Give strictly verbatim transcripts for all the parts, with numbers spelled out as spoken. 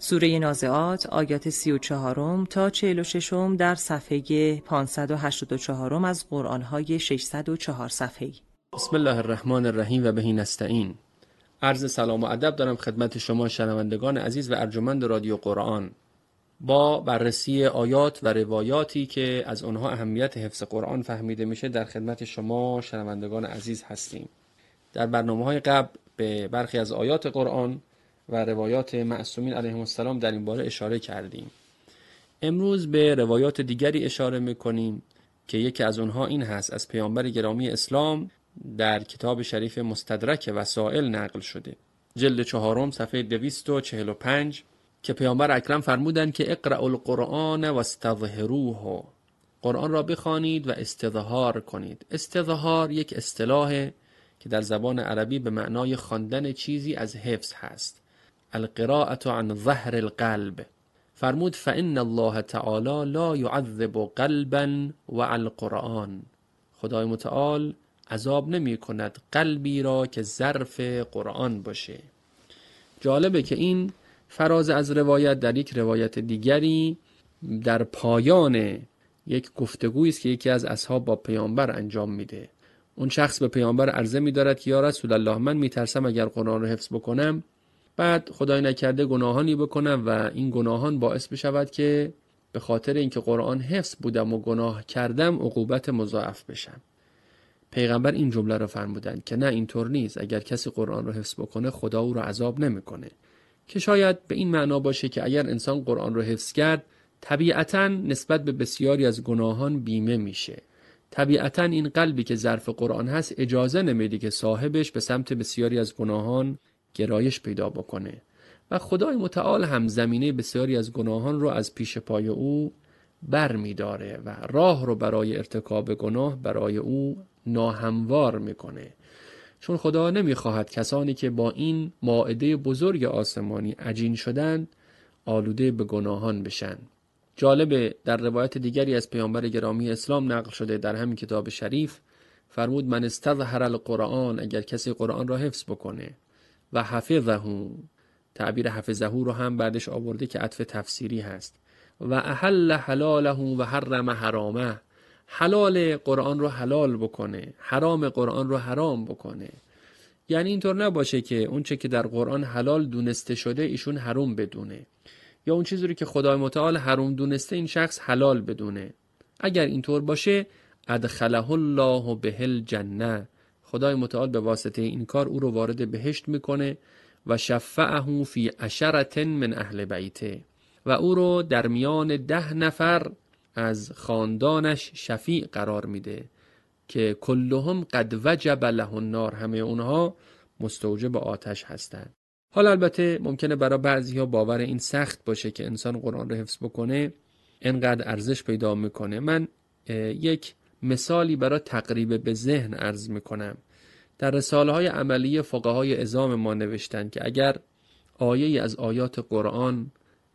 سوره نازعات آیات سی و چهارم تا چهل و ششم در صفحه پانصد و هشتاد و چهار از قرآن‌های ششصد و چهار صفحه‌ای. بسم الله الرحمن الرحیم و بهی نستعین. عرض سلام و ادب دارم خدمت شما شنوندگان عزیز و ارجمند رادیو قرآن. با بررسی آیات و روایاتی که از آنها اهمیت حفظ قرآن فهمیده میشه در خدمت شما شنوندگان عزیز هستیم. در برنامه‌های قبل به برخی از آیات قرآن و روایات معصومین علیهم السلام در این باره اشاره کردیم. امروز به روایات دیگری اشاره میکنیم که یکی از اونها این هست از پیامبر گرامی اسلام در کتاب شریف مستدرک وسائل نقل شده، جلد چهارم صفحه دویست و چهل و پنج، که پیامبر اکرم فرمودند که اقرأوا القرآن و استظهروه، قرآن را بخوانید و استظهار کنید. استظهار یک اصطلاح که در زبان عربی به معنای خواندن چیزی از حفظ هست. القراءة عن ظهر القلب. فرمود فإن الله تعالی لا يعذب قلبا وعى القرآن، خدای متعال عذاب نمی کند قلبی را که ظرف قرآن باشه. جالبه که این فراز از روایت در یک روایت دیگری در پایان یک گفتگویی است که یکی از اصحاب با پیامبر انجام میده. اون شخص به پیامبر عرضه می‌دارد که یا رسول الله، من میترسم اگر قرآن رو حفظ بکنم بعد خدای نکرده گناهانی بکنم و این گناهان باعث بشود که به خاطر اینکه قرآن حفظ بودم و گناه کردم عقوبت مضاعف بشم. پیغمبر این جمله رو فرمودند که نه، اینطور نیست. اگر کسی قرآن رو حفظ بکنه خدا او رو عذاب نمیکنه، که شاید به این معنا باشه که اگر انسان قرآن رو حفظ کرد طبیعتاً نسبت به بسیاری از گناهان بیمه میشه. طبیعتاً این قلبی که ظرف قرآن هست اجازه نمیده که صاحبش به سمت بسیاری از گناهان گرایش پیدا بکنه و خدای متعال هم زمینه بسیاری از گناهان رو از پیش پای او بر می داره و راه رو برای ارتکاب گناه برای او ناهموار میکنه، چون خدا نمیخواهد کسانی که با این مائده بزرگ آسمانی عجین شدن آلوده به گناهان بشن. جالبه در روایت دیگری از پیامبر گرامی اسلام نقل شده در همین کتاب شریف، فرمود من استظهر القرآن، اگر کسی قرآن را حفظ بکنه و حفظه، تعبیر حفظه رو هم بعدش آورده که عطف تفسیری هست، و احل حلاله و حرم حرامه، حلال قرآن رو حلال بکنه، حرام قرآن رو حرام بکنه. یعنی اینطور نباشه که اون چه که در قرآن حلال دونسته شده ایشون حرام بدونه، یا اون چیزی رو که خدای متعال حرام دونسته این شخص حلال بدونه. اگر اینطور باشه ادخله الله به الجنه، خدای متعال به واسطه این کار او رو وارد بهشت میکنه و شفعه فی عشرة من اهل بیته، و او رو در میان ده نفر از خاندانش شفیع قرار میده که کلهم قد وجب له النار، همه اونها مستوجب آتش هستند. حالا البته ممکنه برای بعضی‌ها باور این سخت باشه که انسان قرآن رو حفظ بکنه انقدر ارزش پیدا میکنه. من یک مثالی برای تقریب به ذهن عرض میکنم. در رساله‌های عملی فقهای عظام ما نوشتن که اگر آیه‌ای از آیات قرآن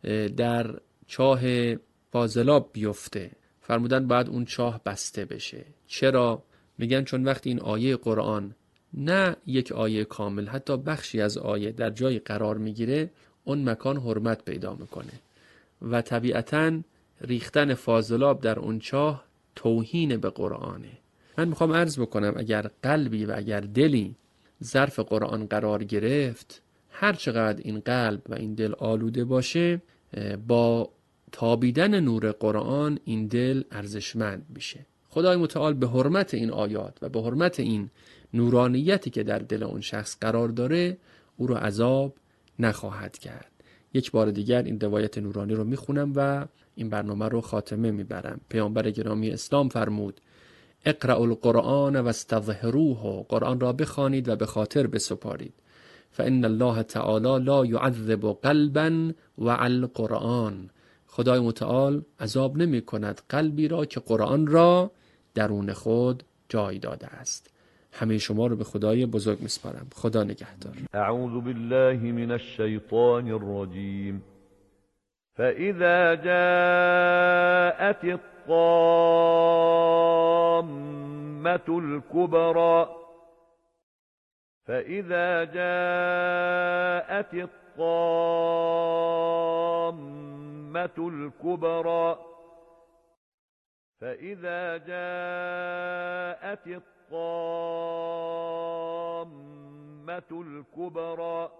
در چاه فاضلاب بیفته، فرمودن باید اون چاه بسته بشه. چرا؟ میگن چون وقتی این آیه قرآن نه یک آیه کامل، حتی بخشی از آیه در جای قرار میگیره، اون مکان حرمت پیدا میکنه و طبیعتاً ریختن فاضلاب در اون چاه توهین به قرآنه. من میخوام عرض بکنم اگر قلبی و اگر دلی ظرف قرآن قرار گرفت، هر چقدر این قلب و این دل آلوده باشه، با تابیدن نور قرآن این دل ارزشمند میشه. خدای متعال به حرمت این آیات و به حرمت این نورانیتی که در دل اون شخص قرار داره او رو عذاب نخواهد کرد. یک بار دیگر این روایت نورانی رو میخونم و این برنامه رو خاتمه میبرم. پیامبر گرامی اسلام فرمود اقرأوا القرآن و استظهروه، قرآن را بخوانید و به خاطر بسپارید. فإن الله تعالی لا يعذب قلبا وعى القرآن، خدای متعال عذاب نمی کند قلبی را که قرآن را درون خود جای داده است. همه شما رو به خدای بزرگ میسپارم. خدا نگهدار. اعوذ بالله من الشیطان الرجیم. فإذا جاءت الطامة الكبرى فإذا جاءت الطامة الكبرى فإذا جاءت الطامة الكبرى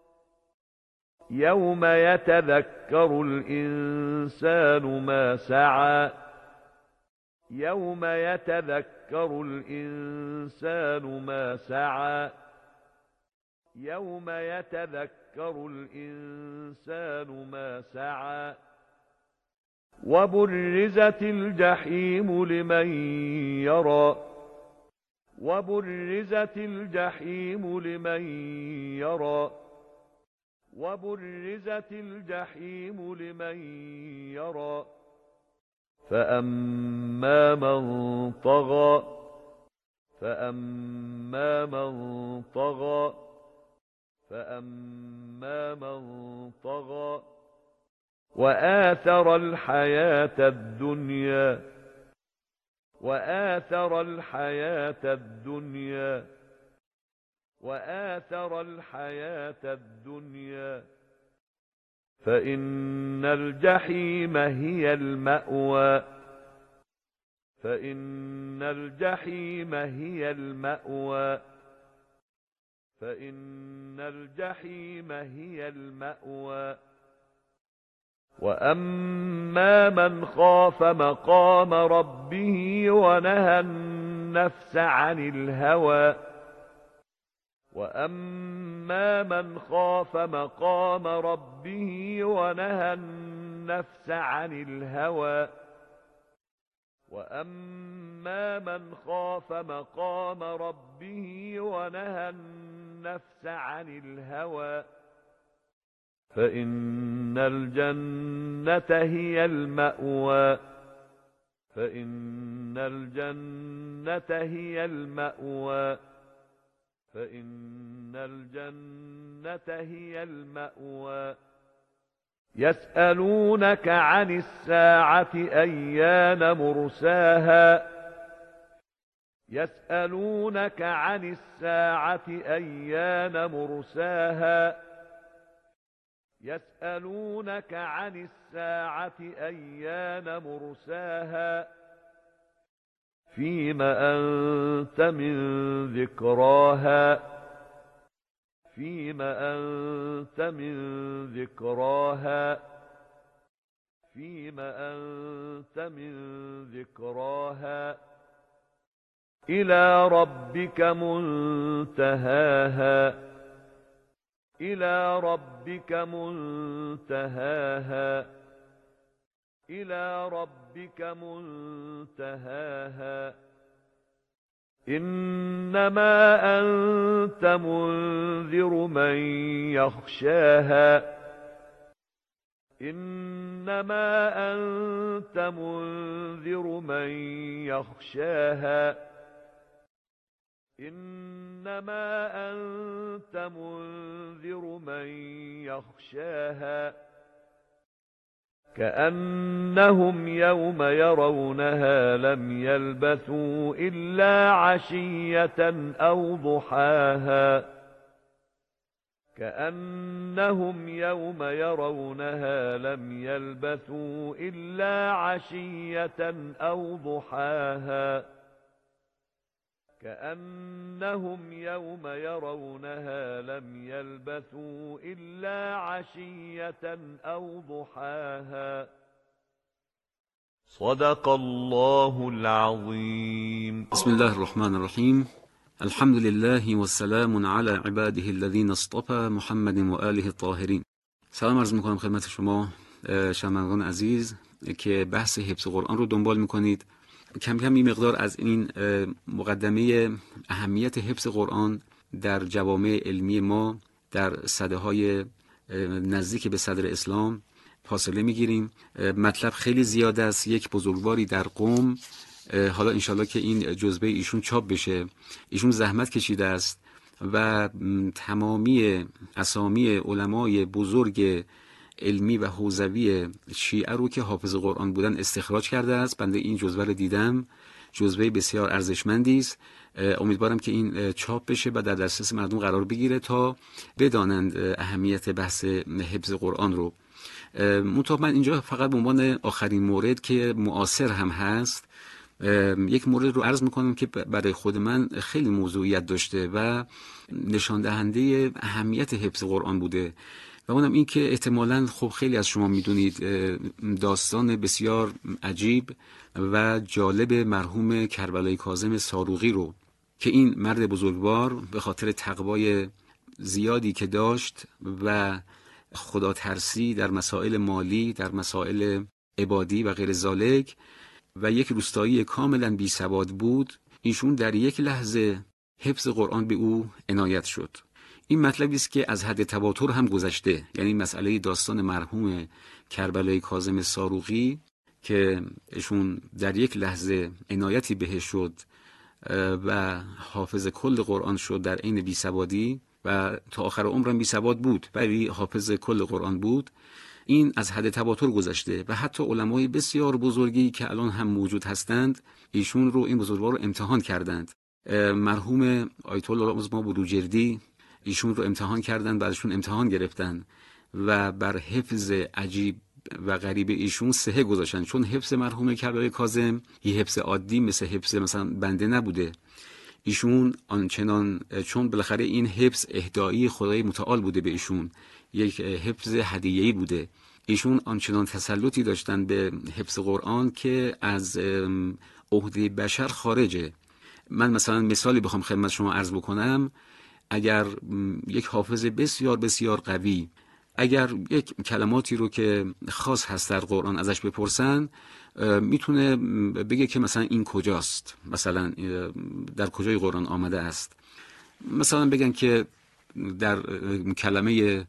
يوم يتذكر الإنسان ما سعى يوم يتذكر الإنسان ما سعى يوم يتذكر الإنسان ما سعى وبرزت الجحيم لمن يرى وبرزت الجحيم لمن يرى وبرزت الجحيم لمن يرى فأما من طغى فأما من طغى فأما من طغى وآثر الحياة الدنيا وآثر الحياة الدنيا وآثر الحياة الدنيا فإن الجحيم هي المأوى فإن الجحيم هي المأوى فإن الجحيم هي المأوى وأما من خاف مقام ربه ونهى النفس عن الهوى وأما من خاف مقام ربه ونهى النفس عن الهوى وأما من خاف مقام ربه ونهى النفس عن الهوى فإن الجنة هي المأوى فإن الجنة هي المأوى فإن الجنة هي المأوى يسألونك عن الساعة أيان مرساها يسألونك عن الساعة أيان مرساها يسألونك عن الساعة أيان مرساها فيم أنت من ذكراها فيم أنت من ذكراها فيم أنت من ذكراها إلى ربك منتهاها إلى ربك منتهاها إلى ربك منتهاها إنما أنت منذر من يخشاها إنما أنت منذر من يخشاها إنما أنت منذر من يخشاها كأنهم يوم يرونها لم يلبثوا إلا عشية أو ضحاها كأنهم يوم يرونها لم يلبثوا إلا عشية أو ضحاها كأنهم يوم يرونها لم يلبثوا إلا عشية أو ضحاها صدق الله العظيم. بسم الله الرحمن الرحیم. الحمد لله و سلام علی عباده الذین اصطفى محمد و آله الطاهرین. سلام عرض میکنم خدمت شما شنوندگان عزیز که بحث حفظ قرآن رو دنبال میکنید. کم کم این مقدار از این مقدمه اهمیت حفظ قرآن در جوامع علمی ما در سده‌های نزدیک به صدر اسلام فاصله میگیریم. مطلب خیلی زیاد است. یک بزرگواری در قم، حالا انشالله که این جزبه ایشون چاپ بشه، ایشون زحمت کشیده است و تمامی اسامی علمای بزرگ علمی و حوزوی شیعه رو که حافظ قرآن بودن استخراج کرده است. بنده این جزوه رو دیدم، جزوه بسیار ارزشمندی است. امیدوارم که این چاپ بشه و در دسترس مردم قرار بگیره تا بدانند اهمیت بحث حفظ قرآن رو. منتها من اینجا فقط به عنوان آخرین مورد که معاصر هم هست یک مورد رو عرض میکنم که برای خود من خیلی موضوعیت داشته و نشان دهنده اهمیت حفظ قرآن بوده و اونم این که احتمالاً خب خیلی از شما میدونید داستان بسیار عجیب و جالب مرحوم کربلای کاظم صاروغی رو که این مرد بزرگوار به خاطر تقوای زیادی که داشت و خدا ترسی در مسائل مالی، در مسائل عبادی و غیر ذالک و یک روستایی کاملا بی سواد بود، ایشون در یک لحظه حفظ قرآن به او عنایت شد. این مطلبی است که از حد تواتر هم گذشته، یعنی مسئله داستان مرحوم کربلای کاظم صاروغی که ایشون در یک لحظه عنایتی بهش شد و حافظ کل قرآن شد در عین بی سوادی و تا آخر عمرم بی سواد بود ولی حافظ کل قرآن بود. این از حد تواتر گذشته و حتی علمای بسیار بزرگی که الان هم موجود هستند ایشون رو، این بزرگوار رو امتحان کردند. مرحوم آیت الله عظما بروجردی ایشون رو امتحان کردند، بعدشون امتحان گرفتن و بر حفظ عجیب و غریب ایشون سه گذاشتن، چون حفظ مرحوم کربلای کاظم یه حفظ عادی مثل حفظ مثلا بنده نبوده. ایشون آنچنان، چون بالاخره این حفظ اهدایی خدای متعال بوده به ایشون، یک حفظ هدیه‌ای بوده، ایشون آنچنان تسلطی داشتن به حفظ قرآن که از عهده بشر خارجه. من مثلا مثالی بخوام خدمت شما عرض بکنم، اگر یک حافظ بسیار بسیار قوی اگر یک کلماتی رو که خاص هست در قرآن ازش بپرسن، میتونه بگه که مثلا این کجاست، مثلا در کجای قرآن آمده است. مثلا بگن که در کلمه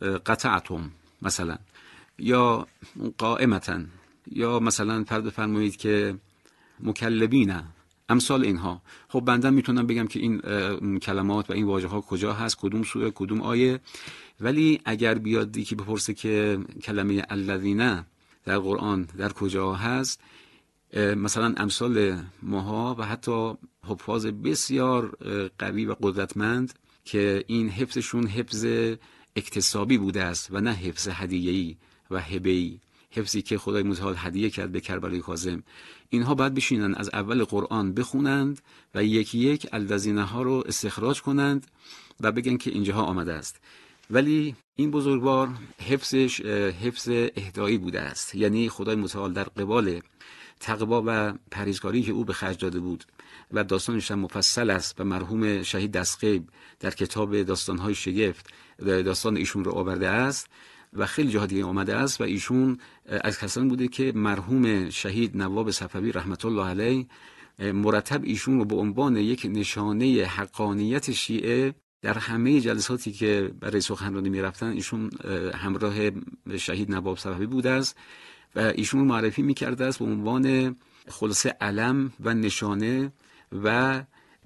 قطعتم مثلا، یا قائمتن، یا مثلا فرض فرمایید که مکلبینه، امثال اینها. خب بنده میتونم بگم که این کلمات و این واژه ها کجا هست، کدوم سوره، کدوم آیه. ولی اگر بیاد یکی بپرسه که کلمه الذین در قرآن در کجا هست، مثلا امثال ماها و حتی حفاظ بسیار قوی و قدرتمند که این حفظشون حفظ اکتسابی بوده است و نه حفظ هدیه‌ای و هبه‌ای، حفظی که خدای متعال هدیه کرد به کربلای کاظم، اینها باید بشینن از اول قرآن بخونند و یکی یک الذین ها رو استخراج کنند و بگن که اینجاها آمده است. ولی این بزرگوار حفظش حفظ اهدایی بوده است، یعنی خدای متعال در قبال تقوا و پرهیزکاری که او به خرج داده بود و داستانش هم مفصل است و مرحوم شهید دستغیب در کتاب داستان‌های شگفت داستان ایشون رو آورده است و خیلی جاها دیگه آمده است و ایشون از کسانی بوده که مرحوم شهید نواب صفوی رحمت الله علیه مرتب ایشون رو به عنوان یک نشانه حقانیت شیعه در همه جلساتی که برای سخنرانی می‌رفتن ایشون همراه شهید نواب صفوی بوده است و ایشون معرفی می‌کرده است به عنوان خلاصه علم و نشانه و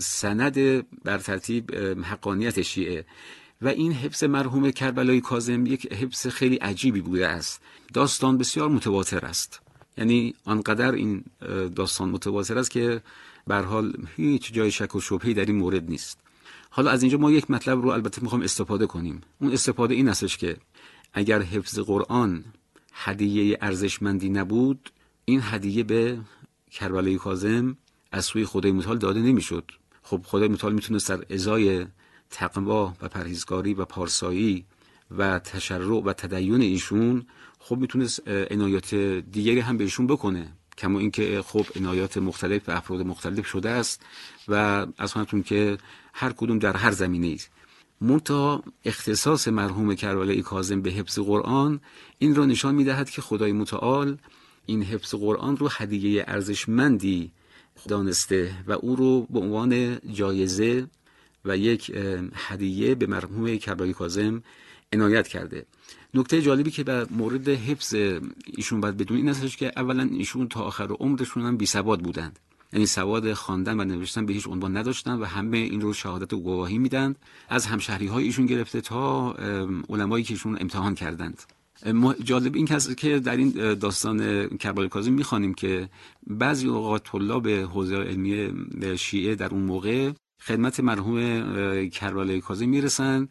سند بر ترتیب حقانیت شیعه. و این حفظ مرحوم کربلای کاظم یک حفظ خیلی عجیبی بوده است. داستان بسیار متواتر است، یعنی آنقدر این داستان متواتر است که به هر حال هیچ جای شک و شبهه‌ای در این مورد نیست. حالا از اینجا ما یک مطلب رو البته میخوام استفاده کنیم. اون استفاده این استش که اگر حفظ قرآن هدیه ارزشمندی نبود، این هدیه به کربلای کاظم از سوی خدای متعال داده نمیشد. خب خدای متعال میتونست در ازای تقوا و پرهیزکاری و پارسایی و تشرع و تدین ایشون خب میتونست عنایات دیگری هم به ایشون بکنه، کما اینکه خب عنایات مختلف به افراد مختلف شده است و از خودتون که هر کدوم در هر زمینه‌ای. منتها اختصاص مرحوم کربلای کاظم به حفظ قرآن این را نشان میدهد که خدای متعال این حفظ قرآن رو هدیه ارزشمندی دانسته و او رو به عنوان جایزه و یک هدیه به مرحوم کربلای کاظم عنایت کرده. نکته جالبی که در مورد حفظ ایشون باید بدون این است که اولا ایشون تا آخر عمرشون هم بی سواد بودند، یعنی سواد خواندن و نوشتن به هیچ عنوان نداشتن و همه این رو شهادت و گواهی میدن، از همشهری های ایشون گرفته تا علمایی که ایشون امتحان کردند. جالب این که در این داستان کربلای کاظم میخوانیم که بعضی اوقات طلاب حوزه علمی شیعه در اون موقع خدمت مرحوم کربلای کاظم میرسن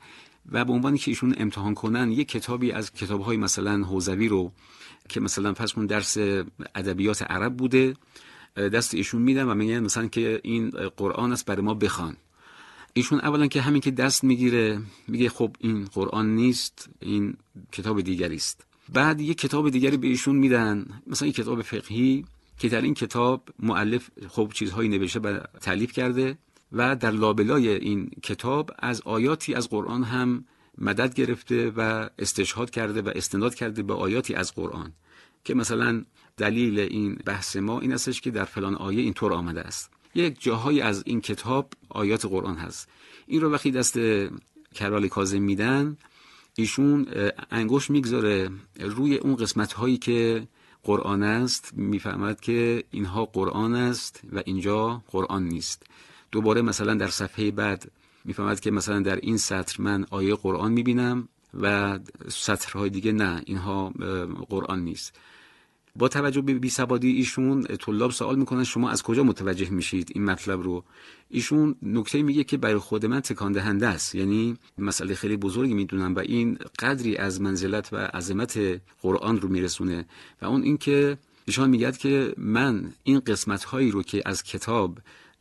و به عنوانی که ایشون امتحان کنن یک کتابی از کتاب‌های مثلا حوزوی رو که مثلا فرض کن درس ادبیات عرب بوده دست ایشون میدن و میگن مثلا که این قرآن است برای ما بخوان. ایشون اولا که همین که دست میگیره میگه خب این قرآن نیست، این کتاب دیگری است. بعد یک کتاب دیگری به ایشون میدن، مثلا یک کتاب فقهی که در این کتاب مؤلف خب چیزهایی نوشته و تالیف کرده و در لابلای این کتاب از آیاتی از قرآن هم مدد گرفته و استشهاد کرده و استناد کرده به آیاتی از قرآن که مثلا دلیل این بحث ما این استش که در فلان آیه اینطور آمده است. یک جاهایی از این کتاب آیات قرآن هست. این رو وقتی دست کرال کاظم میدن ایشون انگشت میگذاره روی اون قسمت هایی که قرآن است، میفهمد که اینها قرآن است و اینجا قرآن نیست. دوباره مثلا در صفحه بعد میفهمد که مثلا در این سطر من آیه قرآن میبینم و سطرهای دیگه نه، اینها قرآن نیست. با توجه به بی‌سوادی ایشون طلاب سوال میکنن شما از کجا متوجه میشید این مطلب رو؟ ایشون نکته میگه که برای خود من تکان دهنده است، یعنی مسئله خیلی بزرگی میدونم و این قدری از منزلت و عظمت قرآن رو میرسونه و اون این که ایشان میگه که من این قسمت هایی رو که از کتاب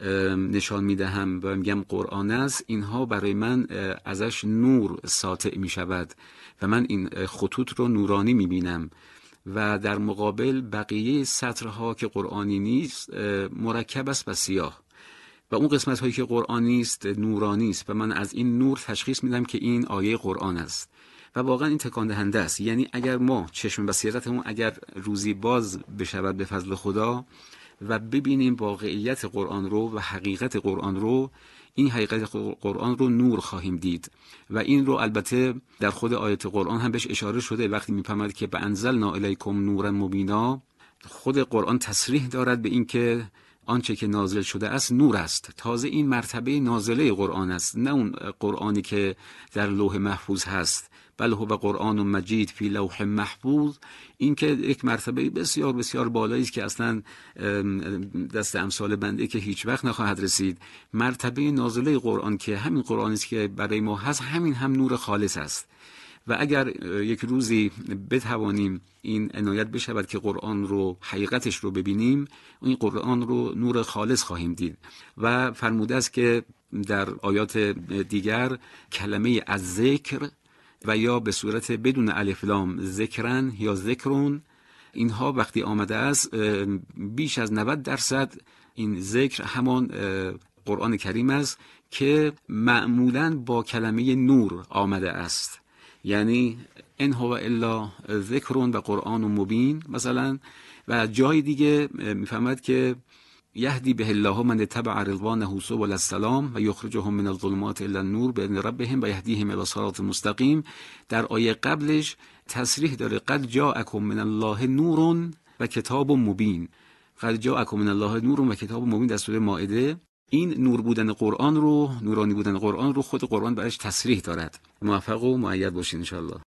نشان میدهم و میگم قرآن است، اینها برای من ازش نور ساطع میشود و من این خطوط رو نورانی میبینم و در مقابل بقیه سطرها که قرآنی نیست مرکب است و سیاه و اون قسمت هایی که قرآنی است نورانی است و من از این نور تشخیص میدم که این آیه قرآن است و واقعا این تکان دهنده است. یعنی اگر ما چشم بصیرتمون اگر روزی باز بشود به فضل خدا و ببینیم واقعیت قرآن رو و حقیقت قرآن رو، این حقیقت قرآن رو نور خواهیم دید و این رو البته در خود آیت قرآن هم بهش اشاره شده وقتی میفهمد که بانزلنا الیکم نورا مبینا. خود قرآن تصریح دارد به این که آنچه که نازل شده است نور است. تازه این مرتبه نازله قرآن است، نه اون قرآنی که در لوح محفوظ هست، بل هو قرآن مجید فی لوح محفوظ. این که یک مرتبه بسیار بسیار بالایی است که اصلا دست امثال بنده که هیچ وقت نخواهد رسید. مرتبه نازله قرآن که همین قرآنی است که برای ما هست، همین هم نور خالص است و اگر یک روزی بتوانیم این عنایت بشود که قرآن رو حقیقتش رو ببینیم، این قرآن رو نور خالص خواهیم دید. و فرموده است که در آیات دیگر کلمه از ذکر و یا به صورت بدون الف لام ذکرن یا ذکرون، اینها وقتی آمده است بیش از نود درصد این ذکر همان قرآن کریم است که معمولاً با کلمه نور آمده است. یعنی ان هو الا ذکرون و قرآن مبین مثلا. و جای دیگه میفهمد که یهدی به الله من تبع رضوانه سبل السلام و یخرجهم من الظلمات الی النور باذن ربهم و یهدیهم الی صراط مستقیم. در آیه قبلش تصریح داره قد جاءکم من الله نور و کتاب مبین. قد جاءکم من الله نور و کتاب مبین در سوره مائده. این نور بودن قرآن رو، نورانی بودن قرآن رو خود قرآن برایش تصریح دارد. موفق و مؤید باشین ان شاء الله.